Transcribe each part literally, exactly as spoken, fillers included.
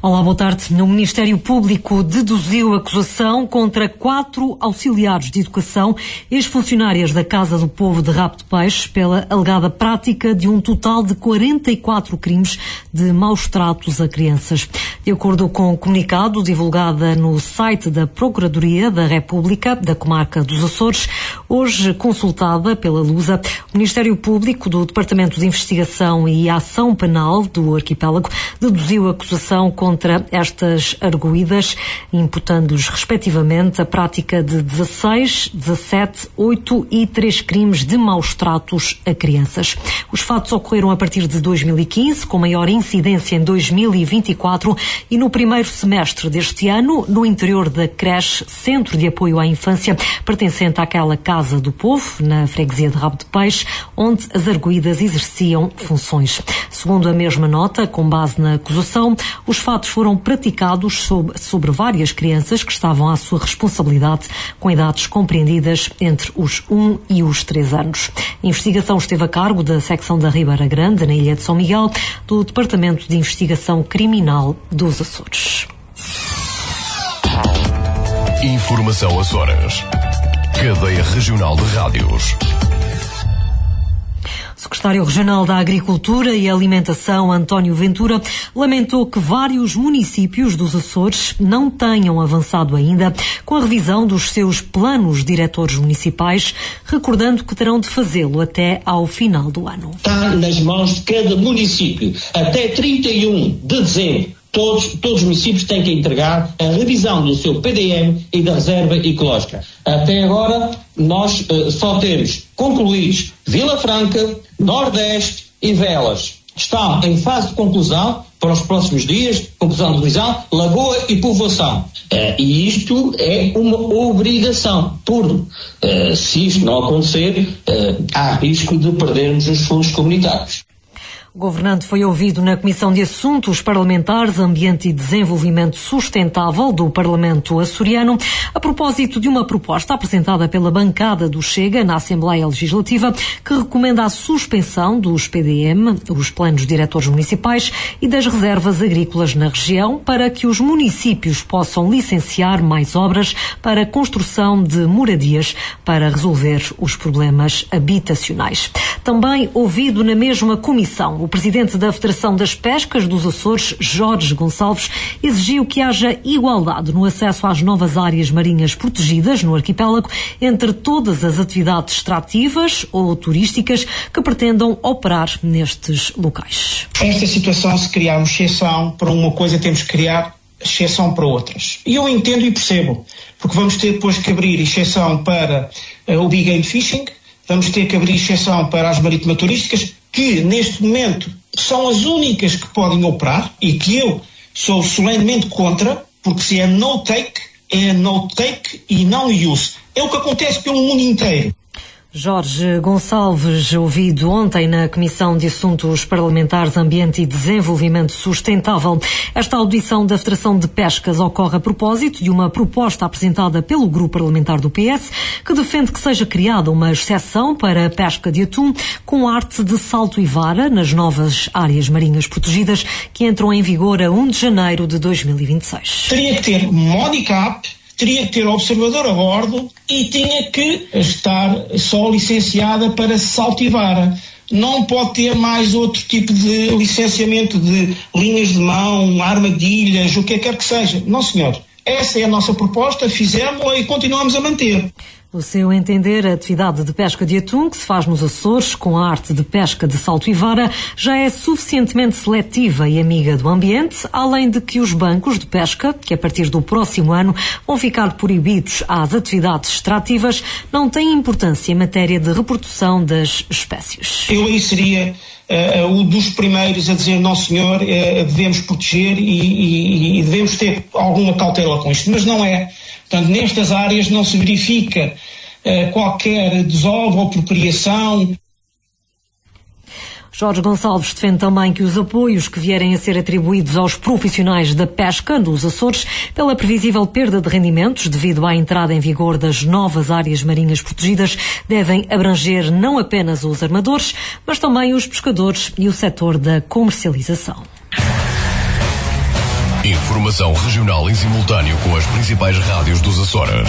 Olá, boa tarde. O Ministério Público deduziu acusação contra quatro auxiliares de educação, ex-funcionárias da Casa do Povo de Rabo de Peixe, pela alegada prática de um total de quarenta e quatro crimes de maus tratos a crianças. De acordo com o comunicado divulgado no site da Procuradoria da República da Comarca dos Açores, hoje consultada pela Lusa, o Ministério Público do Departamento de Investigação e Ação Penal do Arquipélago deduziu acusação contra contra estas arguidas, imputando-lhes respectivamente a prática de dezasseis, dezassete, oito e três crimes de maus tratos a crianças. Os fatos ocorreram a partir de dois mil e quinze, com maior incidência em dois mil e vinte e quatro e no primeiro semestre deste ano, no interior da creche Centro de Apoio à Infância, pertencente àquela Casa do Povo, na freguesia de Rabo de Peixe, onde as arguidas exerciam funções. Segundo a mesma nota, com base na acusação, os fatos foram praticados sobre, sobre várias crianças que estavam à sua responsabilidade, com idades compreendidas entre os um e os três anos. A investigação esteve a cargo da secção da Ribeira Grande, na Ilha de São Miguel, do Departamento de Investigação Criminal dos Açores. Informação Açores. Cadeia Regional de Rádios. O secretário regional da Agricultura e Alimentação, António Ventura, lamentou que vários municípios dos Açores não tenham avançado ainda com a revisão dos seus planos diretores municipais, recordando que terão de fazê-lo até ao final do ano. Está nas mãos de cada município. Até trinta e um de dezembro, Todos, todos os municípios têm que entregar a revisão do seu P D M e da reserva ecológica. Até agora, nós uh, só temos concluídos Vila Franca, Nordeste e Velas. Estão em fase de conclusão para os próximos dias, conclusão de revisão, Lagoa e Povoação. Uh, e isto é uma obrigação, por uh, se isto não acontecer, uh, há risco de perdermos os fundos comunitários. O governante foi ouvido na Comissão de Assuntos Parlamentares, Ambiente e Desenvolvimento Sustentável do Parlamento açoriano, a propósito de uma proposta apresentada pela bancada do Chega na Assembleia Legislativa, que recomenda a suspensão dos P D M, os Planos Diretores Municipais, e das reservas agrícolas na região, para que os municípios possam licenciar mais obras para a construção de moradias para resolver os problemas habitacionais. Também ouvido na mesma comissão, o presidente da Federação das Pescas dos Açores, Jorge Gonçalves, exigiu que haja igualdade no acesso às novas áreas marinhas protegidas no arquipélago entre todas as atividades extrativas ou turísticas que pretendam operar nestes locais. Esta situação, se criarmos exceção para uma coisa, temos que criar exceção para outras. E eu entendo e percebo, porque vamos ter depois que abrir exceção para uh, o big game fishing, vamos ter que abrir exceção para as marítimas turísticas, que neste momento são as únicas que podem operar e que eu sou solenemente contra, porque se é no take, é no take e não use. É o que acontece pelo mundo inteiro. Jorge Gonçalves, ouvido ontem na Comissão de Assuntos Parlamentares, Ambiente e Desenvolvimento Sustentável. Esta audição da Federação de Pescas ocorre a propósito de uma proposta apresentada pelo Grupo Parlamentar do P S, que defende que seja criada uma exceção para a pesca de atum com arte de salto e vara nas novas áreas marinhas protegidas que entram em vigor a primeiro de janeiro de dois mil e vinte e seis. Teria que ter modicap, teria que ter observador a bordo e tinha que estar só licenciada para salto e vara. Não pode ter mais outro tipo de licenciamento de linhas de mão, armadilhas, o que quer que seja. Não, senhor. Essa é a nossa proposta, fizemos-la e continuamos a manter. No seu entender, a atividade de pesca de atum, que se faz nos Açores com a arte de pesca de salto e vara, já é suficientemente seletiva e amiga do ambiente, além de que os bancos de pesca, que a partir do próximo ano vão ficar proibidos às atividades extrativas, não têm importância em matéria de reprodução das espécies. Eu aí seria uh, um dos primeiros a dizer, não senhor, uh, devemos proteger e, e, e devemos ter alguma cautela com isto, mas não é. Portanto, nestas áreas não se verifica uh, qualquer desovo ou apropriação. Jorge Gonçalves defende também que os apoios que vierem a ser atribuídos aos profissionais da pesca dos Açores pela previsível perda de rendimentos devido à entrada em vigor das novas áreas marinhas protegidas devem abranger não apenas os armadores, mas também os pescadores e o setor da comercialização. Informação regional em simultâneo com as principais rádios dos Açores.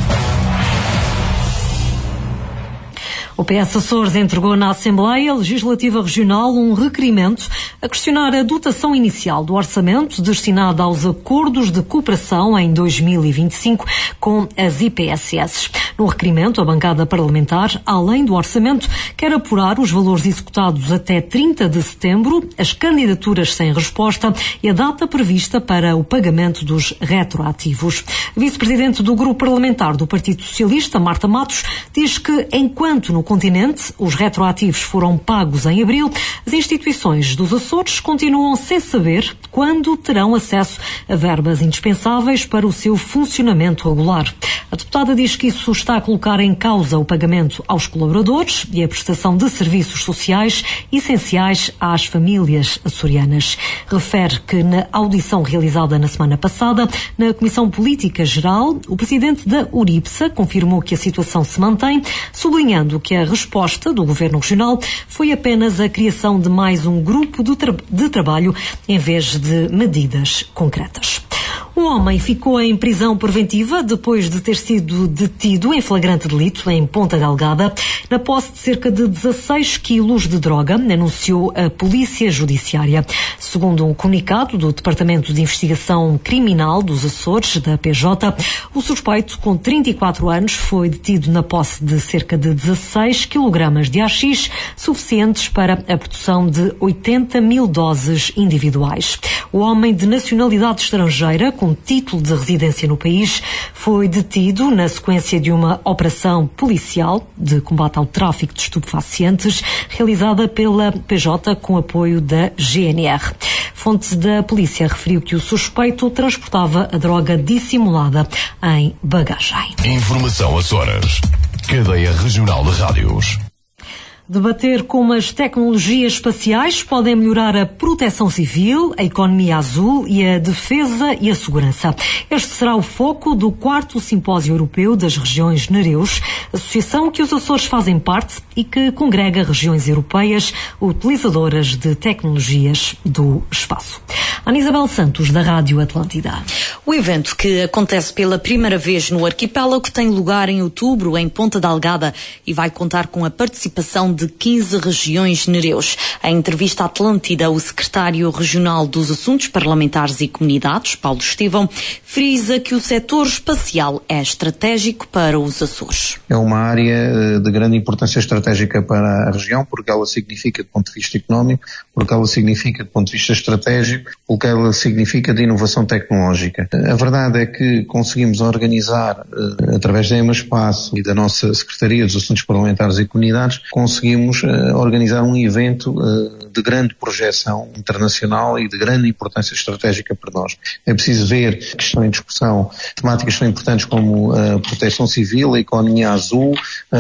O P S Açores entregou na Assembleia Legislativa Regional um requerimento a questionar a dotação inicial do orçamento destinado aos acordos de cooperação em dois mil e vinte e cinco com as I P S S. No requerimento, a bancada parlamentar, além do orçamento, quer apurar os valores executados até trinta de setembro, as candidaturas sem resposta e a data prevista para o pagamento dos retroativos. A vice-presidente do Grupo Parlamentar do Partido Socialista, Marta Matos, diz que, enquanto no continente os retroativos foram pagos em abril, as instituições dos Açores continuam sem saber quando terão acesso a verbas indispensáveis para o seu funcionamento regular. A deputada diz que isso está a colocar em causa o pagamento aos colaboradores e a prestação de serviços sociais essenciais às famílias açorianas. Refere que na audição realizada na semana passada na Comissão Política Geral, o presidente da URIPSA confirmou que a situação se mantém, sublinhando que a resposta do Governo Regional foi apenas a criação de mais um grupo de, tra- de trabalho em vez de medidas concretas. Um homem ficou em prisão preventiva depois de ter sido detido em flagrante delito em Ponta Delgada na posse de cerca de dezasseis quilos de droga, anunciou a Polícia Judiciária. Segundo um comunicado do Departamento de Investigação Criminal dos Açores, da P J, o suspeito, com trinta e quatro anos, foi detido na posse de cerca de dezasseis quilogramas de haxixe, suficientes para a produção de oitenta mil doses individuais. O homem de nacionalidade estrangeira, com título de residência no país, foi detido na sequência de uma operação policial de combate ao tráfico de estupefacientes realizada pela P J com apoio da G N R. Fonte da polícia referiu que o suspeito transportava a droga dissimulada em bagagem. Informação Açores. Cadeia Regional de Rádios. Debater como as tecnologias espaciais podem melhorar a proteção civil, a economia azul e a defesa e a segurança. Este será o foco do quarto Simpósio Europeu das Regiões Nereus, associação que os Açores fazem parte e que congrega regiões europeias utilizadoras de tecnologias do espaço. Ana Isabel Santos, da Rádio Atlântida. O evento, que acontece pela primeira vez no arquipélago, tem lugar em outubro em Ponta Delgada e vai contar com a participação de quinze regiões nereus. Em entrevista à Atlântida, o secretário regional dos Assuntos Parlamentares e Comunidades, Paulo Estevão, frisa que o setor espacial é estratégico para os Açores. É uma área de grande importância estratégica para a região, porque ela significa do ponto de vista económico, porque ela significa do ponto de vista estratégico, porque ela significa de inovação tecnológica. A verdade é que conseguimos organizar, através da Emaspaço e da nossa Secretaria dos Assuntos Parlamentares e Comunidades, conseguimos organizar um evento de grande projeção internacional e de grande importância estratégica para nós. É preciso ver que estão em discussão temáticas tão importantes como a proteção civil, a economia azul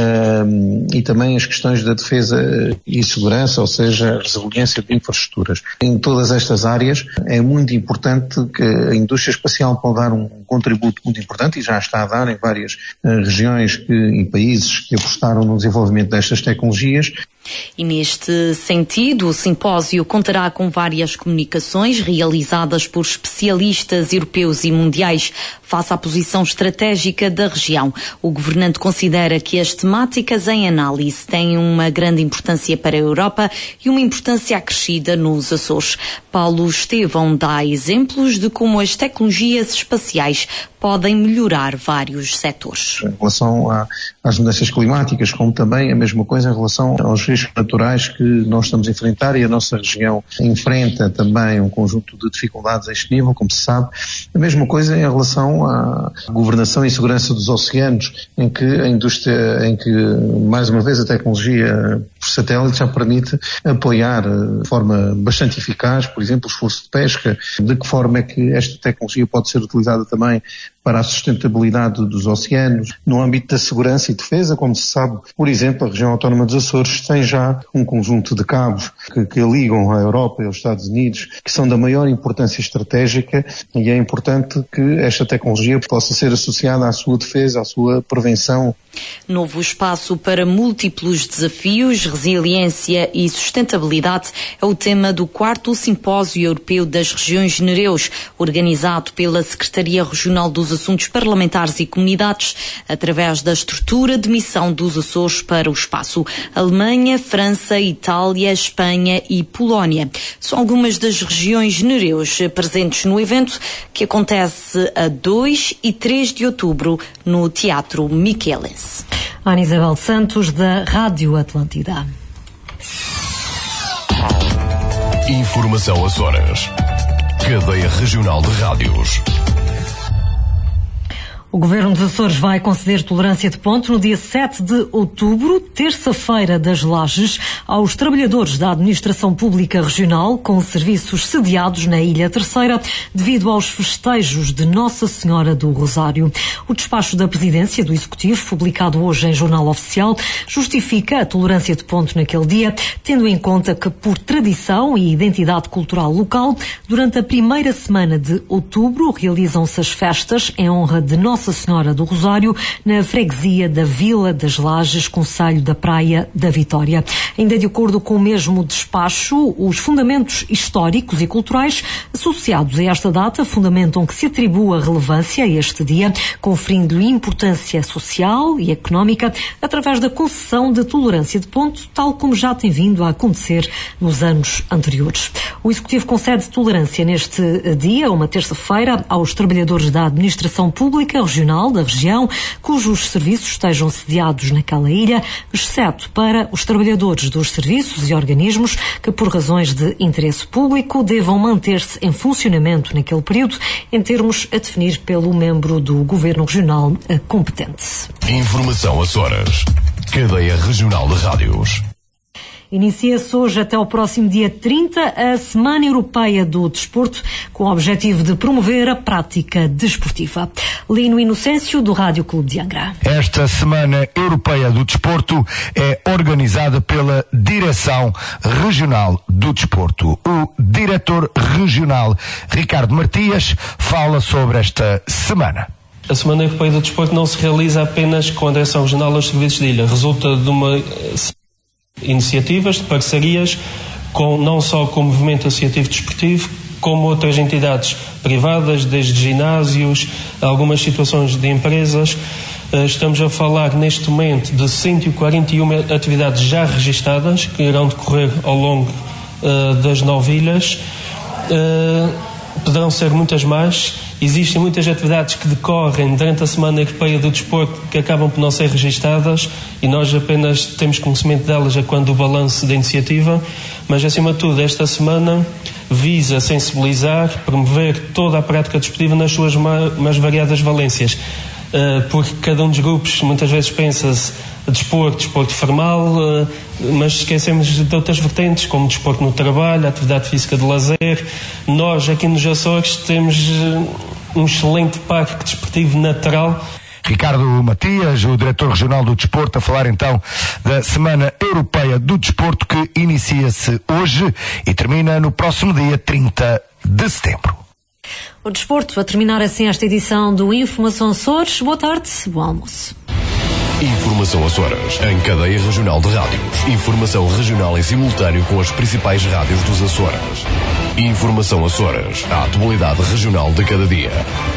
e também as questões da defesa e segurança, ou seja, a resiliência de infraestruturas. Em todas estas áreas é muito importante que a indústria espacial pode dar um contributo muito importante e já está a dar em várias uh, regiões que, e países que apostaram no desenvolvimento destas tecnologias. E neste sentido, o simpósio contará com várias comunicações realizadas por especialistas europeus e mundiais face à posição estratégica da região. O governante considera que as temáticas em análise têm uma grande importância para a Europa e uma importância acrescida nos Açores. Paulo Estevão dá exemplos de como as tecnologias espaciais podem melhorar vários setores. Em relação a, às mudanças climáticas, como também a mesma coisa em relação aos riscos naturais que nós estamos a enfrentar, e a nossa região enfrenta também um conjunto de dificuldades a este nível, como se sabe. A mesma coisa em relação à governação e segurança dos oceanos, em que a indústria, em que mais uma vez a tecnologia por satélite já permite apoiar de forma bastante eficaz, por exemplo, o esforço de pesca. De que forma é que esta tecnologia pode ser utilizada também para a sustentabilidade dos oceanos. No âmbito da segurança e defesa, como se sabe, por exemplo, a região autónoma dos Açores tem já um conjunto de cabos que, que ligam à Europa e aos Estados Unidos, que são da maior importância estratégica, e é importante que esta tecnologia possa ser associada à sua defesa, à sua prevenção. Novo espaço para múltiplos desafios, resiliência e sustentabilidade é o tema do quarto Simpósio Europeu das Regiões Nereus, organizado pela Secretaria Regional dos Assuntos Parlamentares e Comunidades, através da estrutura de missão dos Açores para o espaço. Alemanha, França, Itália, Espanha e Polónia são algumas das regiões nereus presentes no evento, que acontece a dois e três de outubro no Teatro Michelense. Ana Isabel Santos, da Rádio Atlântida. Informação Açores. Cadeia Regional de Rádios. O Governo dos Açores vai conceder tolerância de ponto no dia sete de outubro, terça-feira das Lajes, aos trabalhadores da Administração Pública Regional com serviços sediados na Ilha Terceira, devido aos festejos de Nossa Senhora do Rosário. O despacho da Presidência do Executivo, publicado hoje em Jornal Oficial, justifica a tolerância de ponto naquele dia, tendo em conta que, por tradição e identidade cultural local, durante a primeira semana de outubro realizam-se as festas em honra de Nossa Nossa Senhora do Rosário, na freguesia da Vila das Lajes, concelho da Praia da Vitória. Ainda de acordo com o mesmo despacho, os fundamentos históricos e culturais associados a esta data fundamentam que se atribua relevância a este dia, conferindo-lhe importância social e económica através da concessão de tolerância de ponto, tal como já tem vindo a acontecer nos anos anteriores. O Executivo concede tolerância neste dia, uma terça-feira, aos trabalhadores da Administração Pública Regional da região, cujos serviços estejam sediados naquela ilha, exceto para os trabalhadores dos serviços e organismos que, por razões de interesse público, devam manter-se em funcionamento naquele período, em termos a definir pelo membro do Governo Regional competente. Informação Açores. Cadeia Regional de Rádios. Inicia-se hoje até o próximo dia trinta a Semana Europeia do Desporto, com o objetivo de promover a prática desportiva. Lino Inocêncio, do Rádio Clube de Angra. Esta Semana Europeia do Desporto é organizada pela Direção Regional do Desporto. O diretor regional Ricardo Martias fala sobre esta semana. A Semana Europeia do Desporto não se realiza apenas com a Direção Regional aos Serviços de Ilha. Resulta de uma iniciativas, de parcerias, com, não só com o movimento associativo desportivo, como outras entidades privadas, desde ginásios, algumas situações de empresas. Estamos a falar neste momento de cento e quarenta e uma atividades já registadas, que irão decorrer ao longo uh, das nove ilhas. Uh, poderão ser muitas mais. Existem muitas atividades que decorrem durante a Semana Europeia do Desporto que acabam por não ser registadas e nós apenas temos conhecimento delas a quando o balanço da iniciativa, mas acima de tudo esta semana visa sensibilizar, promover toda a prática desportiva nas suas mais variadas valências, porque cada um dos grupos muitas vezes pensa-se desporto, desporto formal, mas esquecemos de outras vertentes, como desporto no trabalho, atividade física de lazer. Nós, aqui nos Açores, temos um excelente parque desportivo natural. Ricardo Matias, o diretor regional do desporto, a falar então da Semana Europeia do Desporto, que inicia-se hoje e termina no próximo dia trinta de setembro. O desporto a terminar assim esta edição do Informação Açores. Boa tarde, bom almoço. Informação Açores, em cadeia regional de rádios. Informação regional em simultâneo com as principais rádios dos Açores. Informação Açores, a atualidade regional de cada dia.